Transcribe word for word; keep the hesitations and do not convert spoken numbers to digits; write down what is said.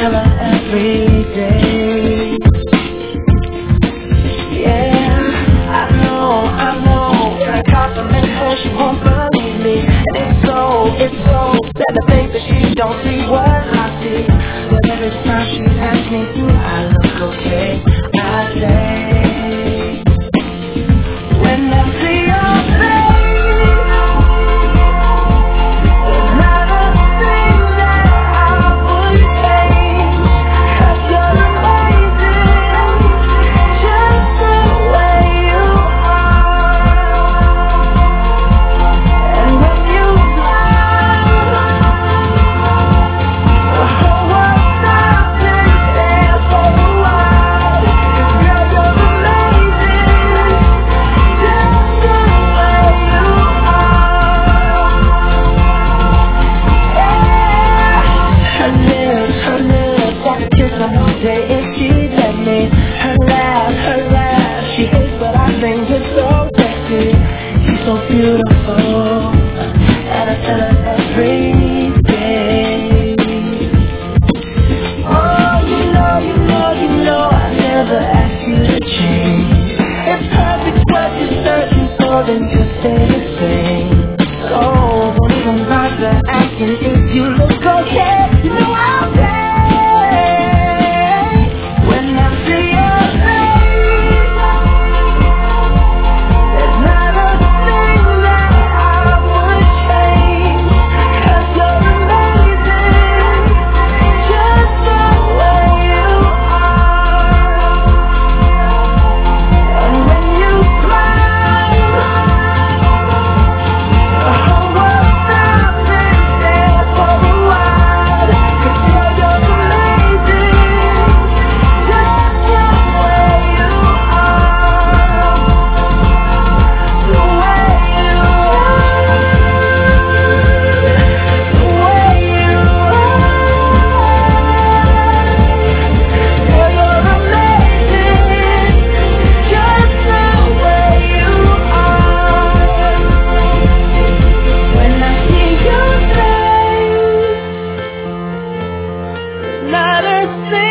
tell her every day. Yeah, I know, I know. When I compliment her, she won't believe me. And it's so, it's so sad to think that she don't see what I see. But every time she asks me, do I look okay? I say, when I see your face, there's not a thing that I would change. 'Cause you're amazing, just the way you are. And when you smile, the whole world stops and stares for a while. 'Cause girl, you're amazing, just the way you are. Her lips, her lips, I could kiss them all day if she'd let me. Her laugh, her laugh, she hates but I think it's so sexy. She's so beautiful, and I tell her every day. Oh, you know, you know, you know, I never ask you to change. If perfect's what you're searching for, then just stay the same. So don't even bother asking if you look okay. You know I'll say, when I see your face, there's not a thing that I would change. 'Cause you're amazing, just the way you are. And when you smile, the whole world stops and stares for a while. 'Cause girl, you're amazing, just the way you are. The way you are. The way you are. Girl, you're amazing, just the way you are. When I see your face, not a thing